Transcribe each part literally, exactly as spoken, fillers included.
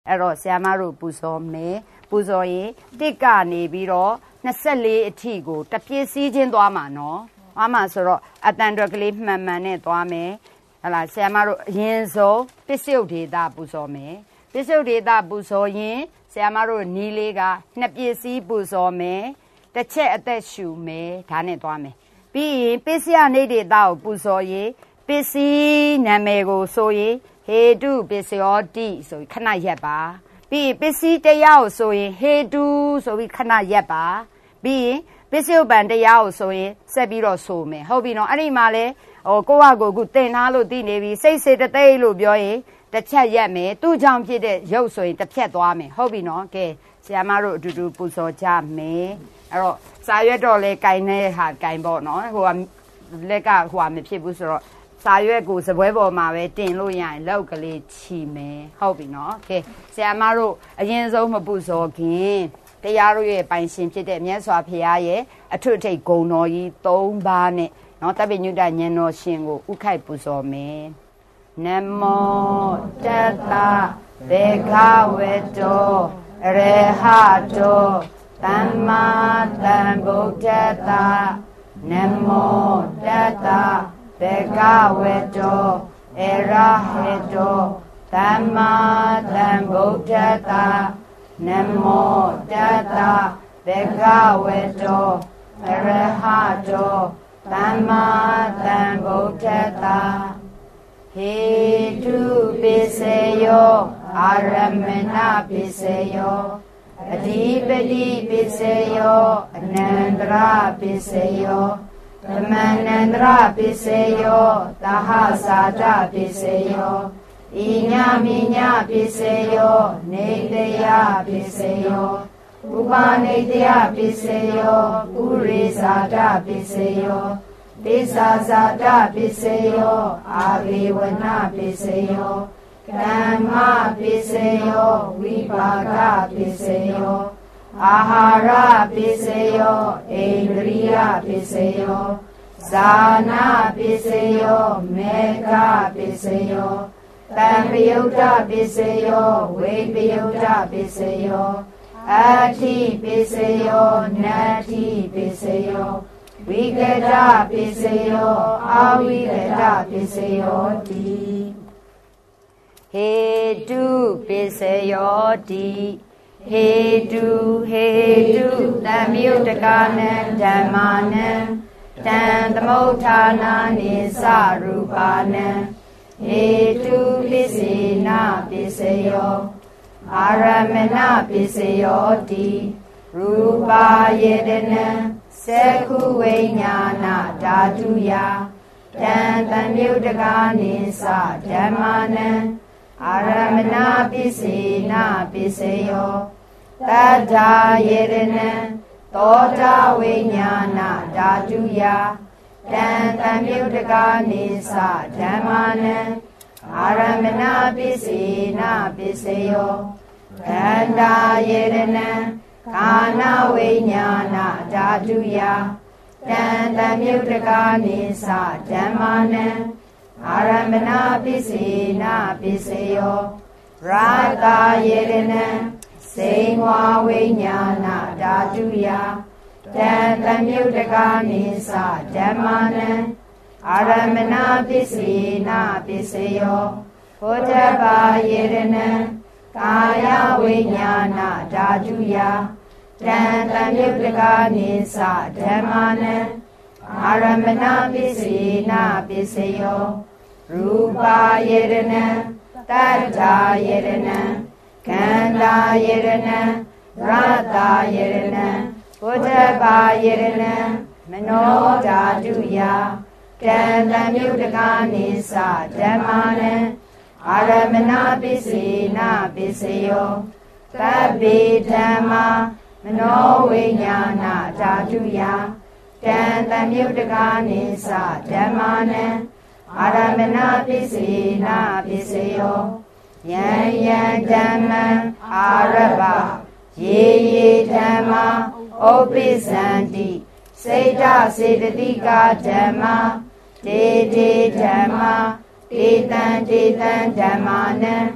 အဲ့တော့ဆရာမတို့ပူဇော်မယ်ပူဇော်ရင်တစ်ကနေပြီးတော့နှစ်ဆယ့်လေးအထိကိုတပြည့်စည်းချင်းသွားမှာနော်သွားမှာဆိုတော့အတန်တော်ကလေးမှန်မှန်နဲ့သွားမယ်ဟလာဆရာမတို့အရင်ဆုံးပစ္စယုတ်ဒေတာပူဇော်မယ်ပစ္စယုတ်ဒေတာပူဇော်ရင်ဆရာမတို့နီးလေးကနှစ်ပြည့်စည်းပူဇော်မယ်တစ်ချက်အသက်ရှူမယ်ဒါနဲ့သွားမယ်ပြီးရင်ပစ္စယနေဒေတာကိုပူဇော်ရင်ပစ္စည်းနာမည်ကိုဆိုရင်ဟေတုပစ္စယောတိဆိုပြီးခဏရက်ပါပြီးပစ္စည်းတရားကိုဆိုရင်ဟေတုဆိုပြီးခဏရက်ပါပြီးရင်ပစ္စယုပ္ပံတရားကိုဆိုရင်ဆက်ပြီးတော့ဆိုမယ်ဟုတ်ပြီနော်အဲ့ဒီမှာလဲဟိုကိုယ့်ဟာကိုယ်ခုသင်ထားလို့သိနေပြီစိတ်စေတသိက်လို့ပြောရင်တစ်ချက်ရက်မယ်သူ့ကြောင့်ဖြစ်တဲ့ရုပ်ဆိုရင်တစ်ဖြတ်သွားမယ်ဟုတ်ပြီနော်ကဲဆရာမတို့အတူတူပူဇော်ကြမယ်အဲ့တော့စာရွက်တော့လဲကင်တဲ့ဟာကင်ပေါ့နော်ဟိုကလက်ကဟိုကမဖြစ်ဘူးဆိုတော့စာရွက်ကိုစပွဲပေါ်မှာပဲတင်လို့ရရင်လောက်ကလေးချီမယ်ဟုတ်ပြီနော်ကဲဆရာမတို့အရင်ဆုံးမပူဇော်ခင်တရားတို့ရဲ့ပိုင်ရှင်ဖြစ်တဲ့မြတ်စွာဘုရားရဲ့အထွတ်အထိပ်ဂုဏ်တော်ကြီး၃ပါးနဲ့နော်တပ္ပညုတဉာဏ်တော်ရှင်ကိုဥခိုက်ပူဇော်မယ်နမောတတ္တဘေခဝေတောအရေဟတောသမ္မာသမ္ဗုဒ္ဓတ္တနမောတတ္တဘေကဝေတောအရဟေတောသမ္မာသမ္ဗုဒ္ဓတ္တနမောတတ္တဘေကဝေတောအရဟတောသမ္မာသမ္ဗုဒ္ဓတ္တဟေတုပိစေယောအာရမဏပိစေယောအဓိပတိပိစေယောအနန္တရပိစေယောသမန္နန္တရပိစေယောသဟသာတပိစေယောဣညာမိညာပိစေယောနေတယပိစေယောဥပါနေတယပိစေယောပုရိသတာပိစေယောပိစာဇာတပိစေယောအာရိဝဏပိစေယောကမ္မပိစေယောဝိပါကပိစေယောအာဟာရပိစေယောဣန္ဒြိယပိစေယောဇာနာပိစေယောမေဃပိစေယောတံပယုဒ္ဓပိစေယောဝိပယုဒ္ဓပိစေယောအထိပိစေယောနတ္ထိပိစေယောဝိကတပိစေယောအဝိကတပိစေယောတိဟေတုပိစေယောတိဟေတုဟေတုသံယုတကနံဓမ္မာနံတံသမုဋ္ဌာနာနိသရူပါနံဟေတုပိစေနပိစေယောအာရမဏပိစေယောတိရူပါယေတနံသက္ခုဝိညာဏဓာတုယတံသမုဋ္ဌကာနိသဓမ္မာနံအာရမဏပိစေနပိစေယောတတ္ထာယေတနံသောတာဝိညာဏဓာတုယတံသမုဋ္ဌကာနိသဓမ္မာနံအာရမဏပိစေနပိစေယောခန္ဓာယေတနံခန္ဓာဝိညာဏဓာတုယတံသမုဋ္ဌကာနိသဓမ္မာနံအာရမဏပိစေနပိစေယောရာဂယေတနံစေဝဝိညာဏဓာတုယတံသမုဋ္ဌကာနိသဓမ္မာနံအာရမဏပိစေနပိစေယောဘုဒ္ဓဘာယေတနံကာယဝိညာဏဓာတုယတံသမုဋ္ဌကာနိသဓမ္မာနံအာရမဏပိစေနပိစေယောရူပါယေတနံတတ္ထာယေတနံခန္ဓာယေတနံရတ္တယေတနံဘုဒ္ဓဘာယေတနံမနောဓာတုယတံသမုဋ္ဌကာနိသဓမ္မာနံအာရမဏပိစေနပိစေယောသဗ္ဗေဓမ္မာမနောဝိညာဏဓာတုယတံသမုဋ္ဌကာနိသဓမ္မာနံအာရမဏပိစေနပိစေယောယံယံဓမ္မံအာရဘယေယေဓမ္မာဥပ္ပိသန္တိစေတစေတသိကဓမ္မာတေတေဓမ္မာတေတံတေတံဓမ္မာနံ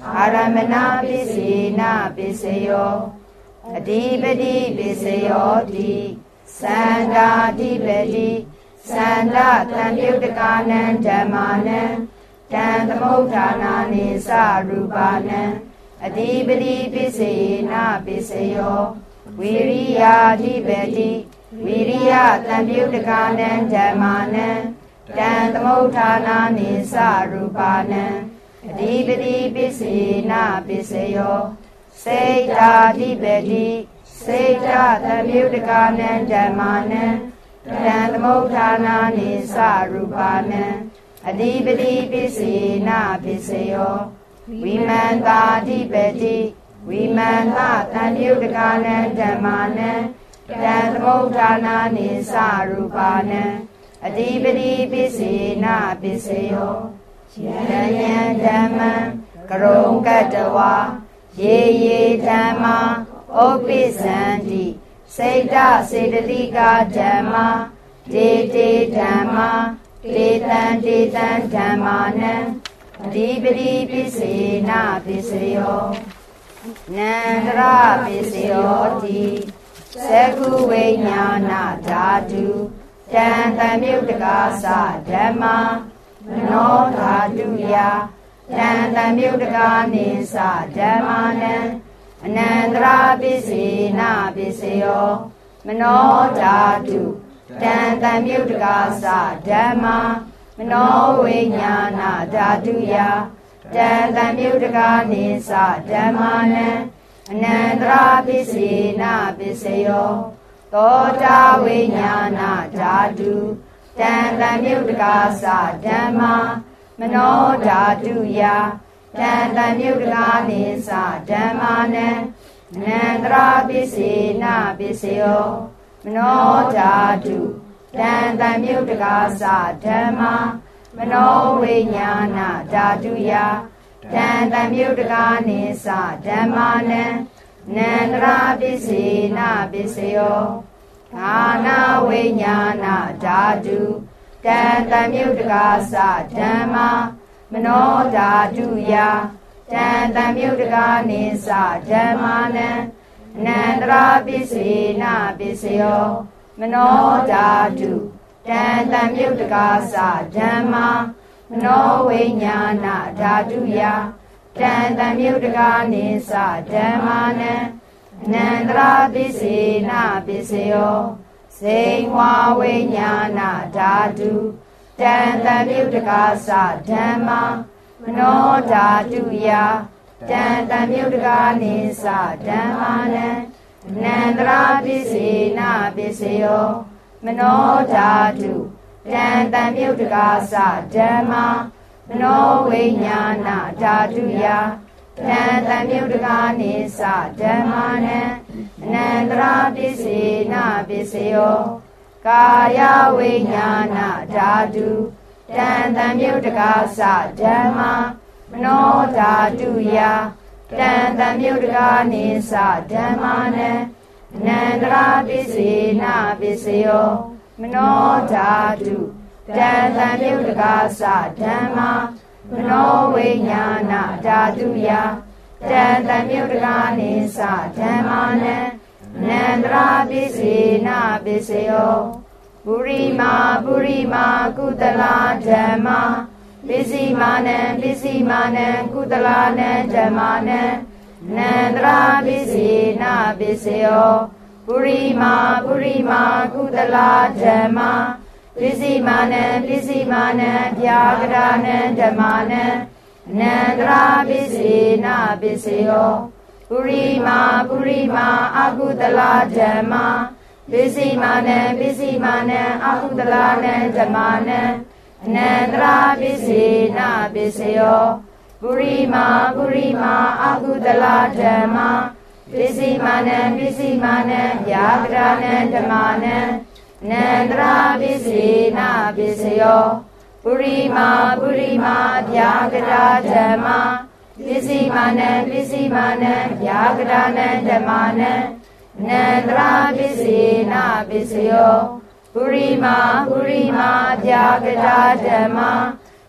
အာရမဏပိစေနပိစယောအဓိပတိပိစယောတိသန္တာဓိပတိသန္တာသံယုတကာနံဓမ္မာနံတံသမုဋ္ဌာနာနိသရူပနံအဓိပတိပိစေနပိစယောဝိရိယာဓိပတိဝိရိယသံယုတကာနံဓမ္မာနံတံသမုဋ္ဌာနာနိသရူပနံအဓိပတိပိစေနပိစယောစေတာဓိပတိစေတာသံယုတကာနံဓမ္မာနံတံသမုဋ္ဌာနာနိသရူပနံအဓိပတိပိစေနပိစယောဝိမန္တာဓိပတိဝိမန္တသံယုတကာနံဓမ္မာနံတံသမုဋ္ဌာနာနိသရူပနံအဓိပတိပိစေနပိစယောယယံဓမ္မံကရုံကတဝါယေယေဓမ္မာဩပိသန္တိစေတစေတတိကဓမ္မာဒေတေဓမ္မာဒေတံဒေတံဓမ္မာနံအဓိပတိပိစေနပိစယောနန္တရပိစယောတိသကုဝိညာဏဓာတုတံသံယုတကာသဓမ္မာမနောဓာတုယတံသံယုတကာနိသဓမ္မာနံအနန္တရာပိစေနပိစယောမနောဓာတုတံသံယုတကာသဓမ္မာမနောဝိညာဏဓာတုယတံသံယုတကာနိသဓမ္မာနံအနန္တရာပိစေနပိစယောသောတာဝိညာဏဓာတုတံသံယုတကာသဓမ္မာမနောဓာတုယတံသံယုတကာနိသဓမ္မာနံအနန္တရာပိစေနပိစယောမနောဓာတုတံသံယုတကာသဓမ္မာမနောဝိညာဏဓာတုယတံသံယုတကာနိသဓမ္မာနံအနန္တရာပိစေနပိစယောကာနာဝိညာဏဓာတုတံသံယုတကာသဓမ္မာမနောဓာတုယတံသံယုတကာနိသဓမ္မာနံအနန္တရာပိစေနပိစယောမနောဓာတုတံသံယုတကာသဓမ္မာမနောဝိညာဏဓာတုယတံသံယုတကာနိသဓမ္မာနံအနန္တရာပိစေနပိစယောစေဝါဝိညာဏဓာတုတံသံယုတကာသဓမ္မာမနောဓာတုယတံသံယုတကာနိသဓမ္မာနံအနန္တရာပိစေနပိစယောမနောဓာတုတံသံယုတကာသဓမ္မာမနောဝိညာဏဓာတုယတံသံယုတကာနိသဓမ္မာနံအနန္တရာပိစေနပိစယောကာယဝိညာဏဓာတုတံသံယုတကာသဓမ္မာမနောဓာတုယတံသံယုတကာနိသဓမ္မာနံအနန္တရာပိစေနပိစယောမနောဓာတုတံသံယုတကာသဓမ္မာမနောဝိညာဏဓာတုယတံသံယုတကာနိသဓမ္မာနံအနန္တရာပိစေနပိစယောပုရိမာပုရိမာကုသလာဓမ္မာပိစိမာနံပိစိမာနံကုသလာနံဓမ္မာနံအနန္တရာပိစေနပိစယောပုရိမာပုရိမာကုသလာဓမ္မာပိစိမာနံပိစိမာနံဗျာဂရဏံဓမ္မာနံအနန္တရာပိစေနပိစယောပုရိမာပုရိမာအကုသလာဓမ္မာပိစိမာနံပိစိမာနံအကုသလာနံဓမ္မာနံအနန္တရာပိစေနပိစယောပုရိမာပုရိမာအကုသလာဓမ္မာပိစိမာနံပိစိမာနံဗျာဂရဏံဓမ္မာနံအနန္တရာပိစေနပိစယောပုရိမာပုရိမာဗျာဂရဓမ္မာပိစိမာနံပိစိမာနံဗျာဂရဏံဓမ္မာနံအနန္တရာပိစေနပိစယောပုရိမာပုရိမာဗျာဂရဓမ္မာ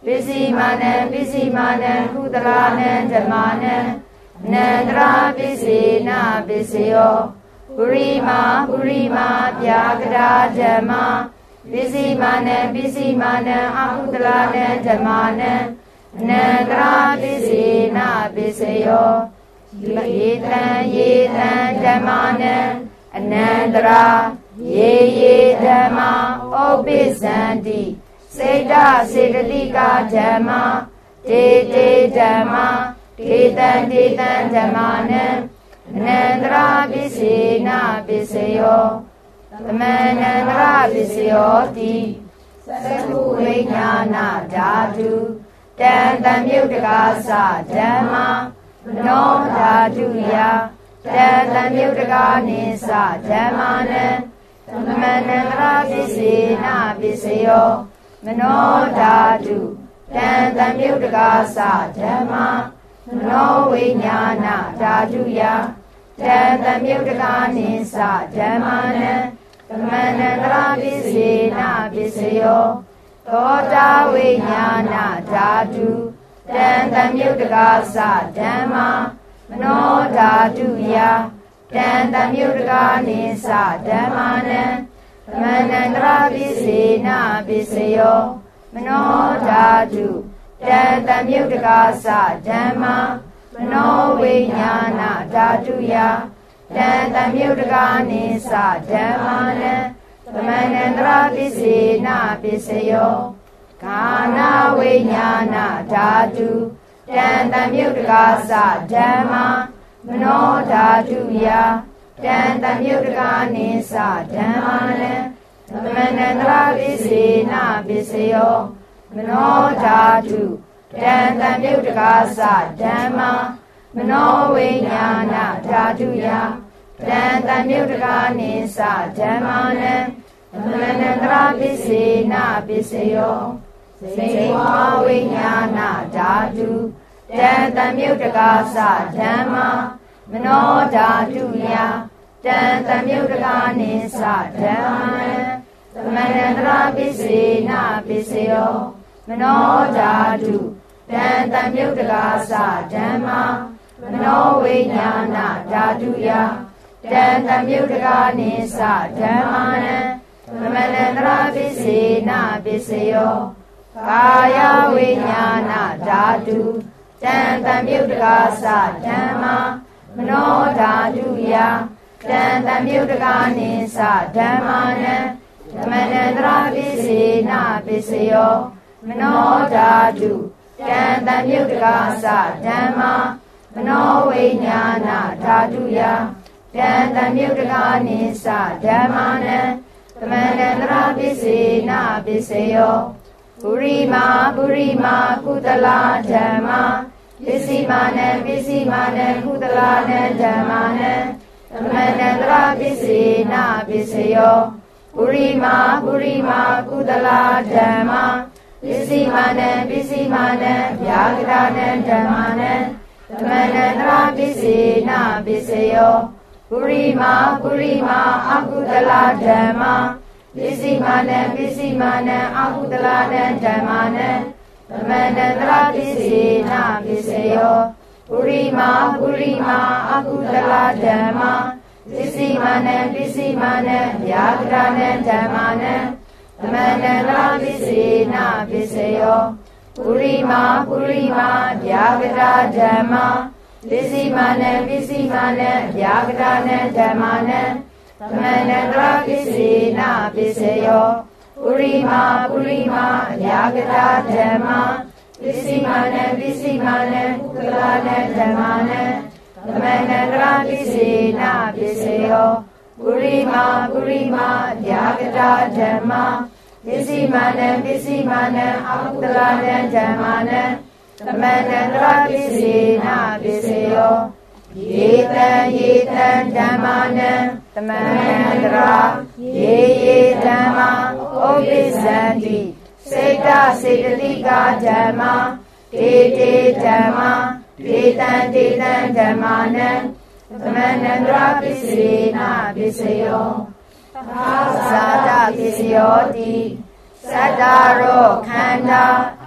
ပိစီမာနံပိစီမာနံကုသလာနံဓမ္မာနံအနန္တရာပိစေနာပိစေယောပုရိမာပုရိမာပြာကရာဓမ္မာပိစီမာနံပိစီမာနံအကုသလာနံဓမ္မာနံအနန္တရာပိစေနာပိစေယောယေတံယေတံဓမ္မာနံအနန္တရာယေယေဓမ္မာဩပိသန္တိစေတစေတလိကာဓမ္မာတေတေဓမ္မာဒေတံဒေတံဓမ္မာနံအနန္တရာပိစေနာပိစေယောသမန္တရာပိစေယောတိသက္ခုဝိညာဏဓာတုတံတံမြုတ်တကာသဓမ္မာမနောဓာတုယတံတံမြုတ်တကာနိသဓမ္မာနံသမန္တရာပိစေနာပိစေယောမနောဓာတုတံတံမြုတ်တကာသဓမ္မာမနောဝိညာဏဓာတုယတံတံမြုတ်တကာနိသဓမ္မာနံသမန္တရာပိစေနာပိစေယောသောတာဝိညာဏဓာတုတံတံမြုတ်တကာသဓမ္မာမနောဓာတုယတံတံမြုတ်တကာနိသဓမ္မာနံသမန္တရာပိစေနာပိစေယောမနောဓာတုတံတံမြုတ်တကာသဓမ္မာမနောဝိညာဏဓာတုယတံတံမြုတ်တကာနိသဓမ္မာနံသမန္တရာပိစေနာပိစေယောခန္ဓာဝိညာဏဓာတုတံတံမြုတ်တကာသဓမ္မာမနောဓာတုယတံတံမြုတ်တကာနိသဓမ္မာနံသမန္တရာပိစေနာပိစေယောမနောဓာတုတံတံမြုတ်တကာသဓမ္မာမနောဝိညာဏဓာတုယတံတံမြုတ်တကာနိသဓမ္မာနံသမန္တရာပိစေနာပိစေယောစေဝဝိညာဏဓာတုတံတံမြုတ်တကာသဓမ္မာမနောဓာတုယတံတံမြုတ်တကာနိသဓမ္မာနံသမန္တရာပိစေနာပိစေယောမနောဓာတုတံတံမြုတ်တကာသဓမ္မာမနောဝိညာဏဓာတုယတံတံမြုတ်တကာနိသဓမ္မာနံသမန္တရာပိစေနာပိစေယောကာယဝိညာဏဓာတုတံတံမြုတ်တကာသဓမ္မာမနောဓာတုယတံတံမြုတ်တကာနိသဓမ္မာနံသမန္တရာပိစေနာပိစေယောမနောဓာတုတံတံမြုတ်တကာသဓမ္မာမနောဝိညာဏဓာတုယတံတံမြုတ်တကာနိသဓမ္မာနံသမန္တရာပိစေနာပိစေယောပုရိမာပုရိမာကုသလာဓမ္မာပိစီမာနံပိစီမာနံကုသလာနံဓမ္မာနံသမန္တရာပိစေနာပိစေယောပုရိမာပုရိမာကုသလာဓမ္မာပိစီမာနံပိစီမာနံဗျာဂရဏံဓမ္မာနံသမန္တရာပိစေနာပိစေယောပုရိမာပုရိမာအကုသလာဓမ္မာပိစီမာနံပိစီမာနံအကုသလာနံဓမ္မာနံသမန္တရာပိစေနာပိစေယောပုရိမာပုရိမာအကုသလာဓမ္မာပိစီမာနံပိစီမာနံဗျာဂရဏံဓမ္မာနံသမန္တရာပိစေနာပိစေယောပုရိမာပုရိမာဗျာဂရဓမ္မာပိစီမာနံပိစီမာနံဗျာဂရဏံဓမ္မာနံသမန္တရာပိစေနာပိစေယောပုရိမာပုရိမာဗျာဂရဓမ္မာပိစီမာနံပိစီမာနံကုသလာနံဓမ္မာနံသမန္တရာပိစေနာပိစေယောပုရိမာပုရိမာဗျာဂရဓမ္မာပိစီမာနံပိစီမာနံအကုသလာနံဓမ္မာနံသမန္တရာပိစေနာပိစေယောယေတံယေတံဓမ္မာနံသမန္တရာယေယေဓမ္မာဩပိသန္တိစေတစေတလိကာဓမ္မာတေတေဓမ္မာဒေတံဒေတံဓမ္မာနံသမန္တရာပိစေနာပိစေယောသာသပိစယောတိသတ္တရောခန္ဓာ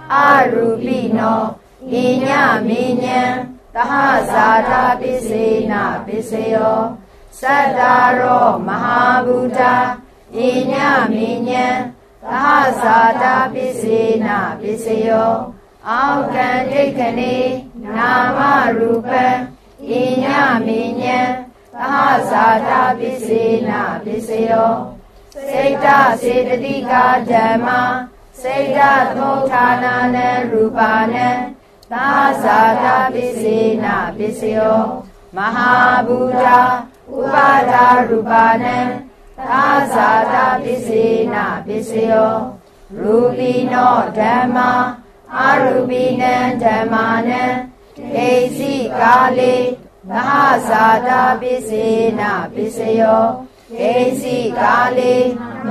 a rupino inya minyan tahasata pisena piseyo Sadaro Mahabuddha inya minyan tahasata pisena piseyo Aukan dikani nama rupa inya minyan tahasata pisena piseyo Seda sedadika dhamma Seda thotana ne rupana Tahasata pisena piseyo Mahabuddha upada rupana Tahasata pisena piseyo Rupino dhamma Arupina dhammana Kesi kali Tahasata pisena piseyo Kesi kali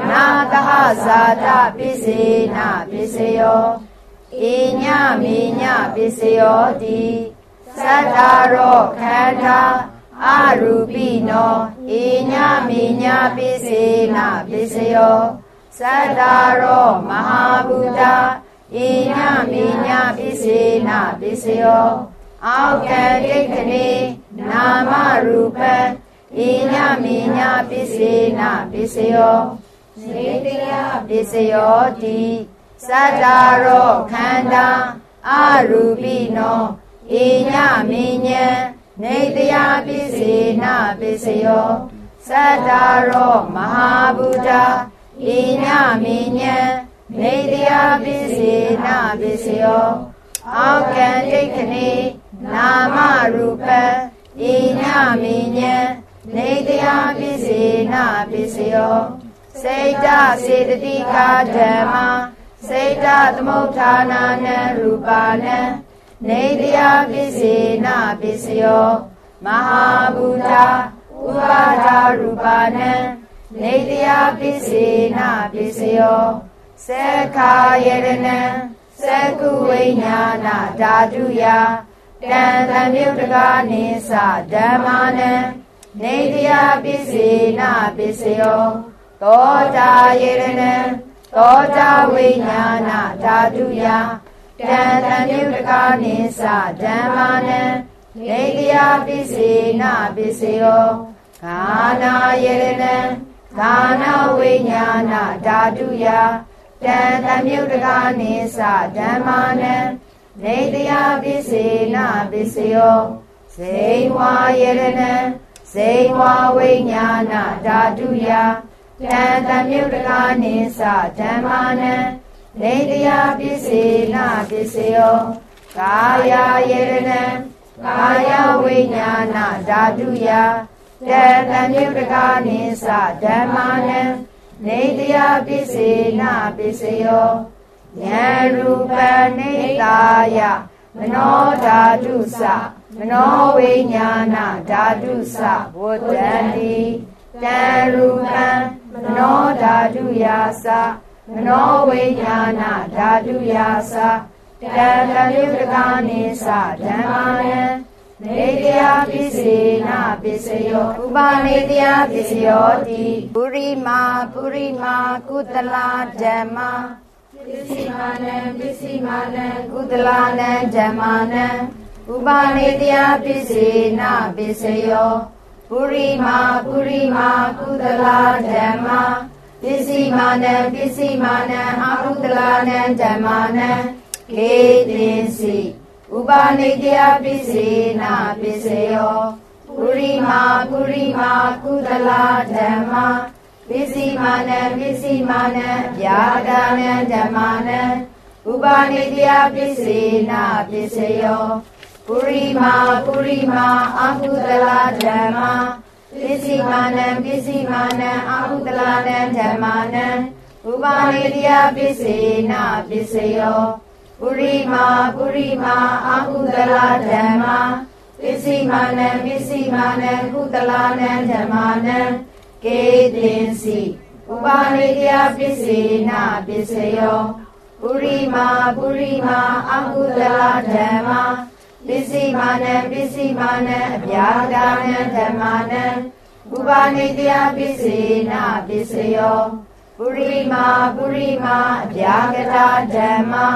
Natahasata pisena piseyo Inya minya piseyo di Sadaro khanda Arupino Inya minya pisena piseyo Sadaro Mahabuddha Inya minya pisena piseyo Aukan dikani nama rupa Inya minya pisena piseyo Nitya piseyo di Sadaro khanda Arupino Inya minya Nitya pisena piseyo Sadaro Mahabuddha Inya minya Nitya pisena piseyo Aukan dikani nama rupa Inya minya Nitya pisena piseyo Seda sedadika dhamma Seda thamotana ne rupana Nitya pisena piseyo Mahabuddha upada rupana Nitya pisena piseyo Sekha yedana Sekhu vinyana dhatuya Tanthamyuttaka nisa dhammana Nitya pisena piseyo Tota yedana Tota vinyana dhatuya Tanthamyuttaka nisa dhammana Nitya pisena piseyo Kana yedana Kana vinyana dhatuya Tanthamyuttaka nisa dhammana Nitya pisena piseyo Sewa yedana Sewa vinyana dhatuya Tanthamyuttaka nisa dhammana Nitya pisena piseyo Kaya yedana Kaya vinyana dhatuya Tanthamyuttaka nisa dhammana Nitya pisena piseyo Nyarupa nitaya Mano dhatusa Mano vinyana dhatusa Buddhandi Nyarupa Mano dhatuyasa Mano vinyana dhatuyasa Tanthamyuttaka nisa dhammana Nitya pisena piseyo Upanitya piseyo di Purima Purima Kutala dhamma Pisimana Pisimana Kutalana dhammana Upanitya pisena piseyo Purima Purima Kutala dhamma Pisimana Pisimana Akutalana dhammana Ketinsi Upanitya pisena piseyo Purima Purima Kutala dhamma Pisimana Pisimana Vyadana dhammana Upanitya pisena piseyo Purima Purima Akutala dhamma Pisimana Pisimana Akutalana dhammana Upanitya pisena piseyo Purima Purima Akutala dhamma Pisimana Pisimana Kutalana dhammana Ketinsi Upanitya pisena piseyo Purima Purima Akutala dhamma Pisimana Pisimana Vyadana dhammana Upanitya pisena piseyo Purima Purima Vyagata dhamma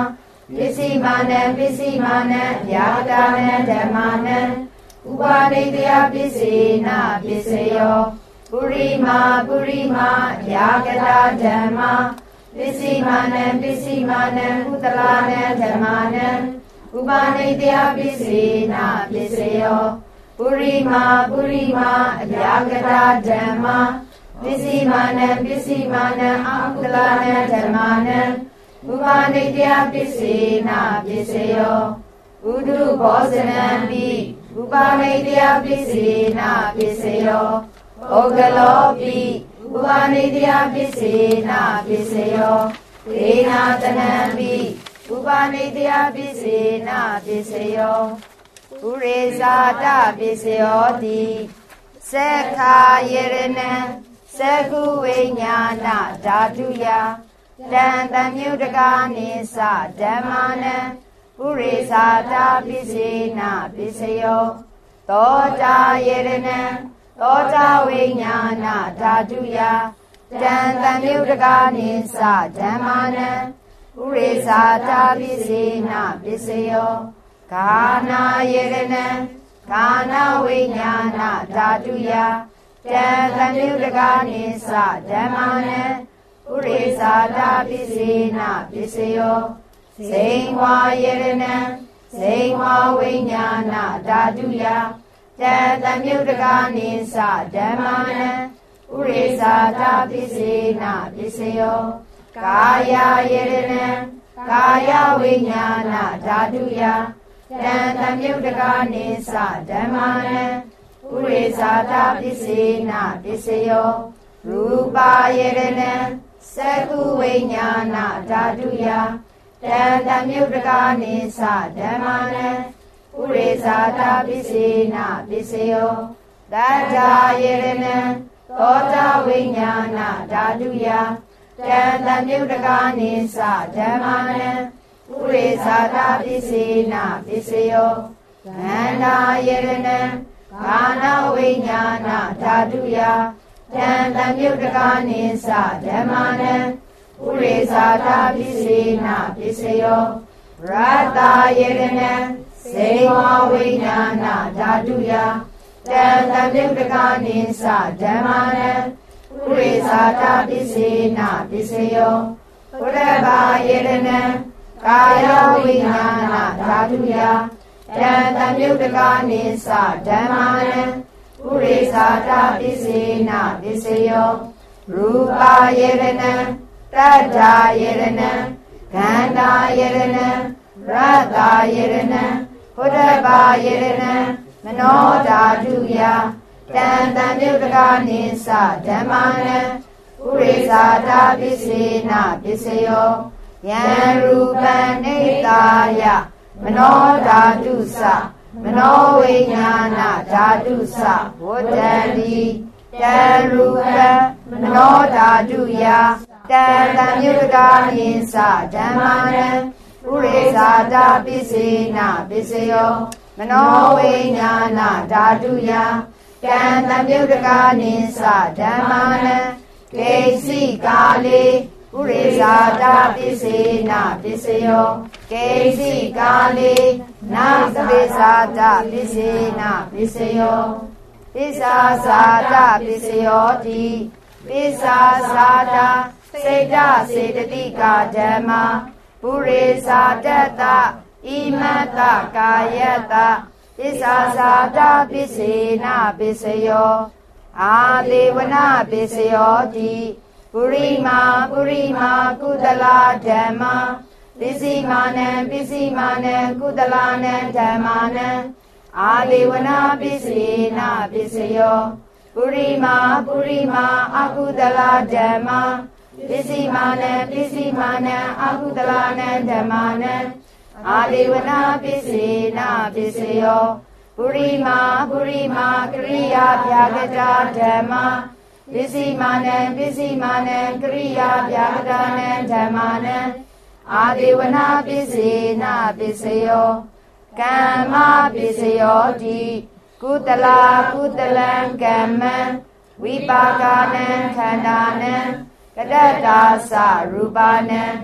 ပစ္စည်းမာနံပစ္စည်းမာနံယာကတာနံဓမ္မာနံဥပါနိတယပစ္စေနပစ္စယောပုရိမာပုရိမာယာကတာဓမ္မာပစ္စည်းမာနံပစ္စည်းမာနံကုသလနံဓမ္မာနံဥပါနိတယပစ္စေနပစ္စယောပုရိမာပုရိမာယာကတာဓမ္မာပစ္စည်းမာနံပစ္စည်းမာနံအကုသလနံဓမ္မာနံဥပါနိတယပစ္စေနပစ္စယောဥဒုဘောဇနံပိဥပါနိတယပစ္စေနပစ္စယောဩဂလောပိဥပါနိတယပစ္စေနပစ္စယောဒေနာတနံပိဥပါနိတယပစ္စေနပစ္စယောပုရိသတပစ္စယောတိသက္ခာယရဏံသက္ခုဝိညာဏဓာတုယတံတမြုတကာနိသဓမ္မာနံပုရိသတပစ္စေနပစ္စယောသောတာယရဏံသောတာဝိညာဏဓာတုယတံတမြုတကာနိသဓမ္မာနံပုရိသတပစ္စေနပစ္စယောဂာနာယရဏံဂာနဝိညာဏဓာတုယတံတမြုတကာနိသဓမ္မာနံပုရိသတပစ္စေနပစ္စယောဇိန်ဝါယရဏံဇိန်ဝါဝိညာဏဓာတုယတံတမြုတကာနိသဓမ္မာနံပုရိသတပစ္စေနပစ္စယောကာယယရဏံကာယဝိညာဏဓာတုယတံတမြုတကာနိသဓမ္မာနံပုရိသတပစ္စေနပစ္စယောရူပယရဏံသက္ခုဝိညာဏဓာတုယတံတမြုတကာနိသဓမ္မာနံပုရိသတပစ္စေနပစ္စယောတတ္ထာယရဏံသောတာဝိညာဏဓာတုယတံတမြုတကာနိသဓမ္မာနံပုရိသတပစ္စေနပစ္စယောဂန္ဓာယရဏံဂာနဝိညာဏဓာတုယတံတမြုတကာနိသဓမ္မာနံပုရိသတပစ္စေနပစ္စယောရတ္တယရဏံဇေဝဝိညာဏဓာတုယတံတမြုတကာနိသဓမ္မာနံပုရိသတပစ္စေနပစ္စယောဘုရဘာယရဏံကာယဝိညာဏဓာတုယတံတမြုတကာနိသဓမ္မာနံပုရိသတပစ္စေနပစ္စယောရူပယရဏံတတ္ထာယရဏံဂန္ဓာယရဏံရတ္တာယရဏံဘုဒ္ဓဘာယရဏံမနောဓာတုယတံတမြုတကာနိသဓမ္မာနံပုရိသတပစ္စေနပစ္စယောယံရူပံနေတာယမနောဓာတုသမနောဝိညာဏဓာတုသဝတ္တတိတံရူပံမနောဓာတုယတံတမြုတကာနိသဓမ္မာနံပုရိသတပစ္စေနပစ္စယောမနောဝိညာဏဓာတုယတံတမြုတကာနိသဓမ္မာနံကေစီကာလေပုရိသတပစ္စေနပစ္စယောကေစီကာလေနာသပိသတပစ္စေနပစ္စယောပစ္ဆာသာတပစ္စယောတိပစ္ဆာသာတစေတစေတတိကာဓမ္မာပုရိသတတ္တဣမတ္တကာယတ္တပစ္ဆာသာတပစ္စေနပစ္စယောအာဒေဝနာပစ္စယောတိပုရိမာပုရိမာကုသလာဓမ္မာပစ္စည်းမာနံပစ္စည်းမာနံကုသလာနံဓမ္မာနံအာဒေဝနာပစ္စေနပစ္စယောပုရိမာပုရိမာအကုသလာဓမ္မာပစ္စည်းမာနံပစ္စည်းမာနံအကုသလာနံဓမ္မာနံအာဒေဝနာပစ္စေနပစ္စယောပုရိမာပုရိမာကရိယာဗျာကတာဓမ္မာပစ္စည်းမာနံပစ္စည်းမာနံကရိယာဗျာကတာနံဓမ္မာနံအာဒေဝနာပစ္စေနပစ္စယောကမ္မပစ္စယောတိကုတလာကုတလံကမ္မံဝိပါကနံခန္ဓာနံကတ္တာသရူပနံ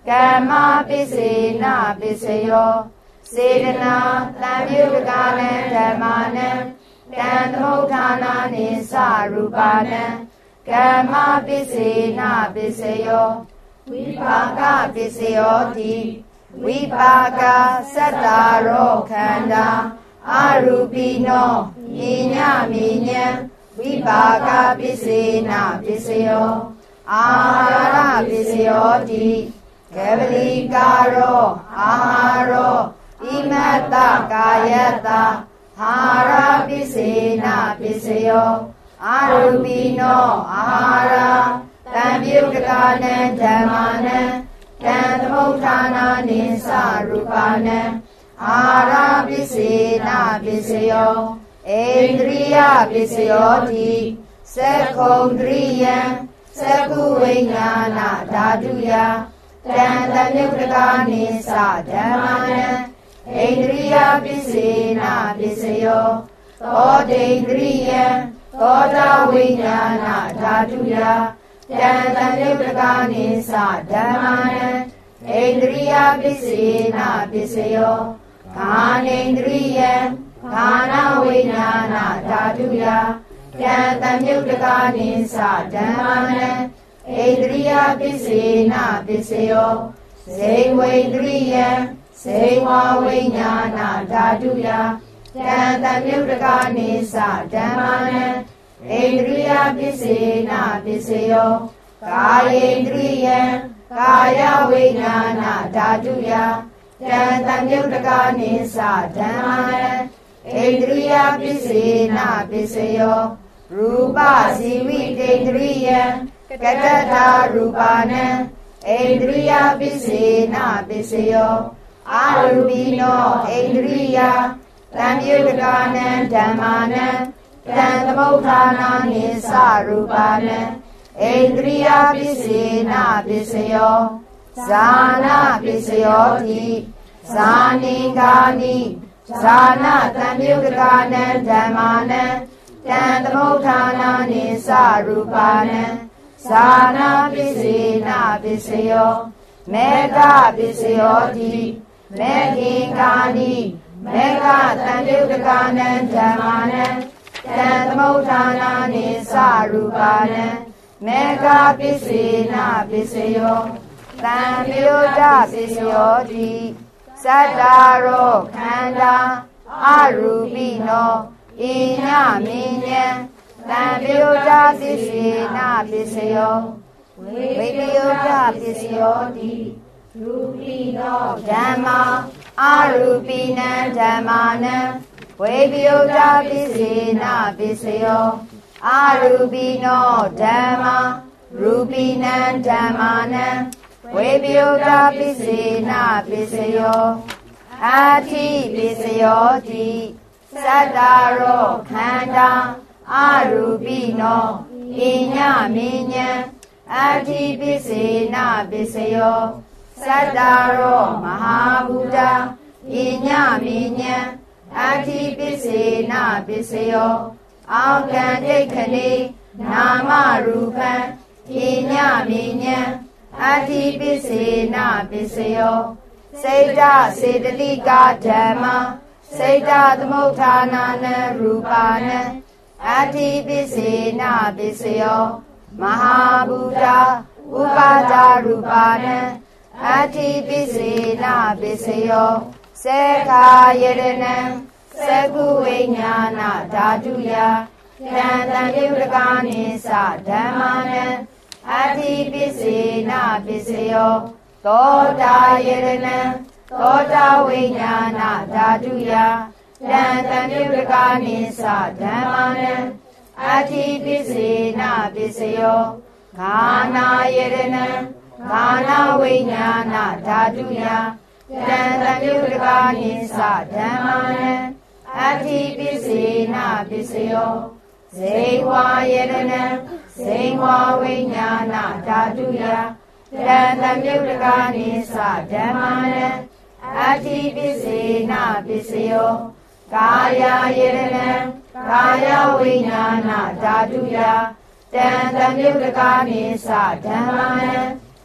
ကမ္မပစ္စေနပစ္စယောစေတနာသံယုတကနံဓမ္မာနံတံသမုဋ္ဌာနာနိသရူပနံကမ္မပစ္စေနပစ္စယောဝိပါကပစ္စယောတိဝိပါကသတ္တရောခန္ဓာအရူပိနောမိညမိညံဝိပါကပစ္စေနပစ္စယောအာဟာရပစ္စယောတိကေဝလိကာရောအာဟာရောဣမတ္တကာယတ္တဟာရပစ္စေနပစ္စယောအာရူပိနောအာဟာရတံပြုတကနံဓမ္မာနံတံသမုဋ္ဌာနာနိသရူပနံအာရပစ္စေနပစ္စယောဣန္ဒြိယပစ္စယောတိသက္ခုံဒရိယံသက္ခုဝိညာဏဓာတုယတံတမြုတကနိသဓမ္မာနံဣန္ဒြိယပစ္စေနပစ္စယောသောတိန္ဒရိယံသောတာဝိညာဏဓာတုယတံတမြုတကနိသဓမ္မာနံဣန္ဒြိယပစ္စေနပစ္စယောခာနိန္ဒရိယံခာနဝိညာဏဓာတုယတံတမြုတကနိသဓမ္မာနံဣန္ဒြိယပစ္စေနပစ္စယောဇေဝိန္ဒရိယံဇေဝဝိညာဏဓာတုယတံတမြုတကနိသဓမ္မာနံဣန္ဒြိယပစ္စေနပစ္စယောကာယေန္ဒရိယံကာယဝိညာဏဓာတုယတံတမြုတကနိသဓမ္မာနံဣန္ဒြိယပစ္စေနပစ္စယောရူပဇီဝိတေန္ဒရိယံကတ္ထာရူပနံဣန္ဒြိယပစ္စေနပစ္စယောအာရူပိနောဣန္ဒြိယသံယုတကနံဓမ္မာနံတံသမုဋ္ဌာနာနိသရူပနံဣန္ဒြိယပစ္စေနပစ္စယောဇာနာပစ္စယောတိဇာနိကာနိဇာနာသံယုတကနံဓမ္မာနံတံသမုဋ္ဌာနာနိသရူပနံဇာနာပစ္စေနပစ္စယောမေဃပစ္စယောတိမေဃင်္ဂာနိမေဃသံယုတကနံဓမ္မာနံတံသမုဋ္ဌာနာနိသရူပနံမေဃပစ္စေနပစ္စယောသံယုတပစ္စယောတိသတ္တရောခန္ဓာအရူပိနောဣညမိညံသံယုတပစ္စေနပစ္စယောဝိပယုတပစ္စယောတိရူပိနောဓမ္မာအရူပိနံဓမ္မာနံဝိပယုတပစ္စေနပစ္စယောအရူပိနောဓမ္မာရူပိနံဓမ္မာနံဝိပယုတပစ္စေနပစ္စယောအာတိပစ္စယောတိသတ္တရောခန္ဓာအရူပိနောဣညမိညံအာတိပစ္စေနပစ္စယောသတ္တရောမဟာဗုဒ္ဓဣညမိညံအာတိပစ္စေနပစ္စယောအောကံဒိဋ္ဌနေနာမရူပံဣညမိညံအာတိပစ္စေနပစ္စယောစေတစေတတိကာဓမ္မာစေတသမုဋ္ဌာနာနံရူပါနံအာတိပစ္စေနပစ္စယောမဟာဗုဒ္ဓဥပါဒရူပါနံအာတိပစ္စေနပစ္စယောစေခာယရဏံသက္ခုဝိညာဏဓာတုယတံတမြုတကနိသဓမ္မာနံအာတိပစ္စေနပစ္စယောသောတာယရဏံသောတာဝိညာဏဓာတုယတံတမြုတကနိသဓမ္မာနံအာတိပစ္စေနပစ္စယောခာနာယရဏံခာနာဝိညာဏဓာတုယတံတမြုတကနိသဓမ္မာနံအာတိပစ္စေနပစ္စယောဇေဝယရဏံဇေဝဝိညာဏဓာတုယတံတမြုတကနိသဓမ္မာနံအာတိပစ္စေနပစ္စယောကာယယရဏံကာယဝိညာဏဓာတုယတံတမြုတကနိသဓမ္မာနံ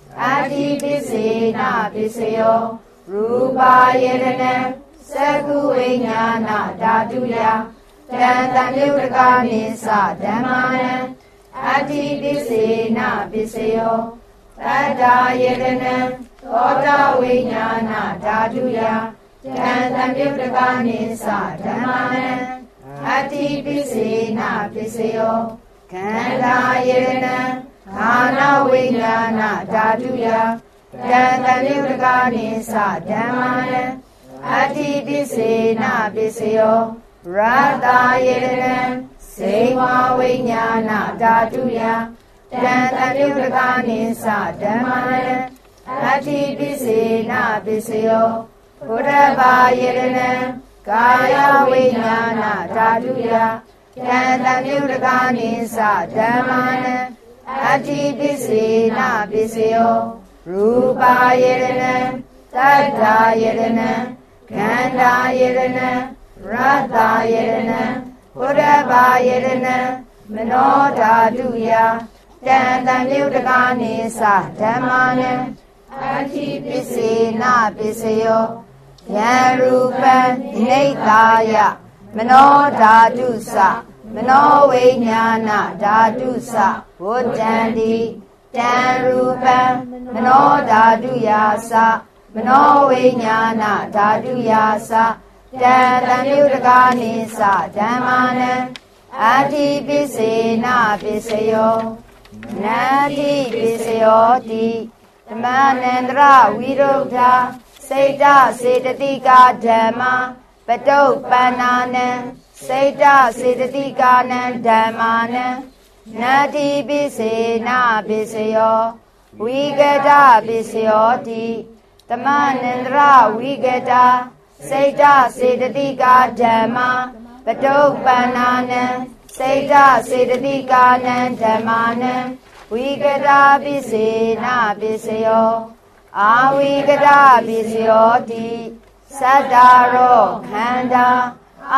Ati Pisena Pisayo Rupa Yedana Saku Vinyana Dhatuya Tantamyutaka Nisa Dhammana Ati Pisena Pisayo Tata Yedana Tota Vinyana Dhatuya Tantamyutaka Nisa Dhammana Ati Pisena Pisayo Kanda Yedana Kana Vinyana Dhatuya Tantamyutaka Nisa Dhammana Ati Pisena Pisayo Rata Yedana Sewa Vinyana Dhatuya Tantamyutaka Nisa Dhammana Ati Pisena Pisayo Buddhava Yedana Kaya Vinyana Dhatuya Tantamyutaka Nisa Dhammana Ati Pisena Pisayo Rupa Yedana Tattva Yedana Kanda Yedana Rata Yedana Buddhava Yedana Mano Dhatuya Tantamyutaka Nisa Dhammana Ati Pisena Pisayo Yarupa Nitaya Mano Dhatusa Mano Vinyana Dhatusa Buddhandi Tanrupa Mano Dhatuyasa Mano Vinyana Dhatuyasa Tantamyutaka Nisa Dhammana Ati Pisena Pisayo Nati Pisayo Ti Dhammanandra Viruddha Seta Setatika Dhamma Patopannana Seta Setatika Dhammana Nati Pisena Pisayo Vigata Pisayo Ti Dhammanandra Vigata Seta Setatika Dhamma Patopannana Seta Setatika Dhammana Vigata Pisena Pisayo Avigata Pisayo Ti Sattaro Khanda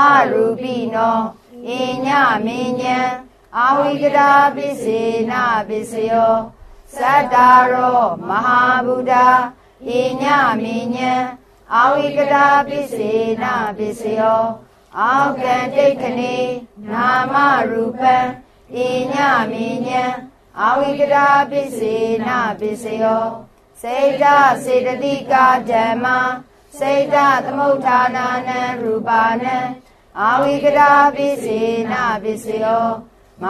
Arupino Inya Minya Avigata Pisena Pisayo Sattaro Mahabuddha Inya Minya Avigata Pisena Pisayo Aukantikani Nama Rupa Inya Minya Avigata Pisena Pisayo Seta Setatika Dhamma Seta Thamuttanana Rupana Avigata Pisena Pisayo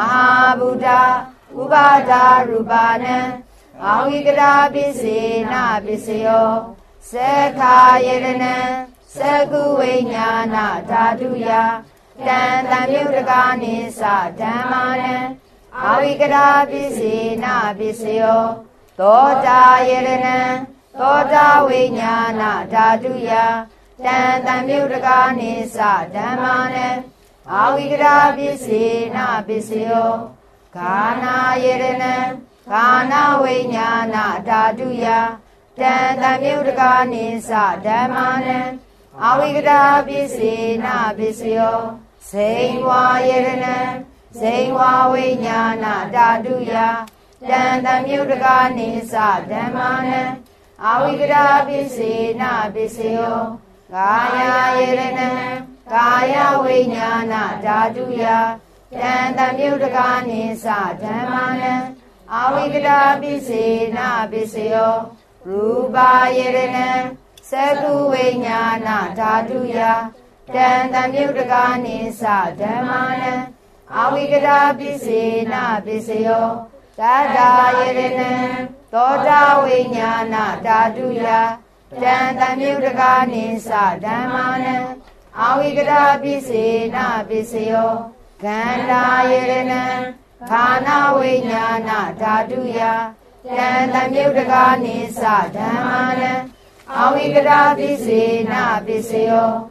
Mahabuddha Upada Rupana Avigata Pisena Pisayo Sekha Yedana Saku Vinyana Dhatuya Tantamyutaka Nisa Dhammana Avigata Pisena Pisayo Tota Yedana Tota Vinyana Dhatuya Tantamyutaka Nisa Dhammana Avigata Pisena Pisayo Kana Yedana Kana Vinyana Dhatuya Tantamyutaka Nisa Dhammana Avigata Pisena Pisayo Sewa Yedana Sewa Vinyana Dhatuya Tantamyutaka Nisa Dhammana Avigata Pisena Pisayo Kaya Yedana Kaya Vinyana Dhatuya Tantamyutaka Nisa Dhammana Avigata Pisena Pisayo Rupa Yedana Saku Vinyana Dhatuya Tantamyutaka Nisa Dhammana Avigata Pisena Pisayo Tata Yedana Tota Vinyana Dhatuya Tantamyutaka Nisa Dhammana Avigata Pisena Pisayo Kanda Yedana Kana Vinyana Dhatuya Tantamyutaka Nisa Dhammana Avigata Pisena Pisayo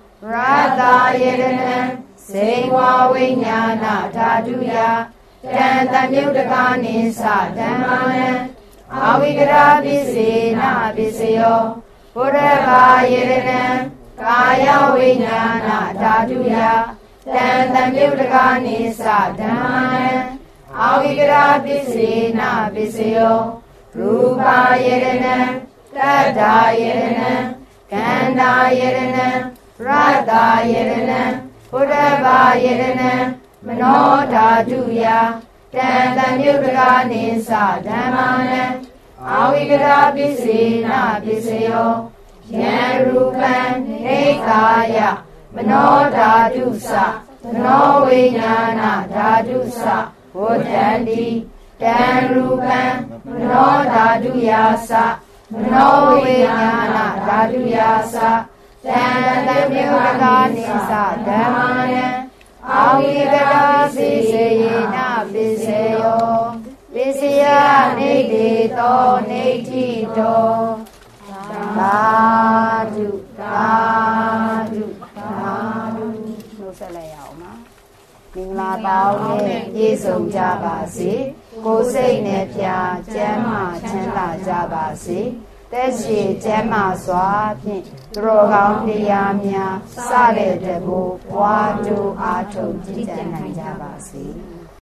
Rata Yedana Sewa Vinyana Dhatuya Tantamyutaka Nisa Dhammana Avigata Pisena Pisayo Buddhava Yedana Kaya Vinyana Dhatuya Tantamyutaka Nisa Dhammana Avigata Pisena Pisayo Rupa Yedana, Tata Yedana, Kanda Yedana, Rata Yedana, Purava Yedana, Manoda Duya, Tantanyutra Nisa Dhamana, Avigara Pisina Pisayo, Yarupan Nekaya, Manoda Dusa, Manovinyana Dadusa, Vodandi, Darupan, Manoda Duyasa, Manovinyana Daduyasa, Tantanyutra Nisa Dhamana, Avigara Pisina Pisayo, Pisya Nidito Nidito, Dadu, Dadu, Dadu. ဆက်လိုက်ရအောင်ပါမင်္ဂလာပေါင်းနဲ့ပြည့်စုံကြပါစေကိုယ်စိတ်နဲ့ဖြာကျမ်းမာချမ်းသာကြပါစေသက်ရှိကျမ်းမာစွာဖြင့်သူတော်ကောင်းတရားများစတဲ့တဘူဘွားတူအားထုတ်ကြည်ကြံနိုင်ကြပါစေ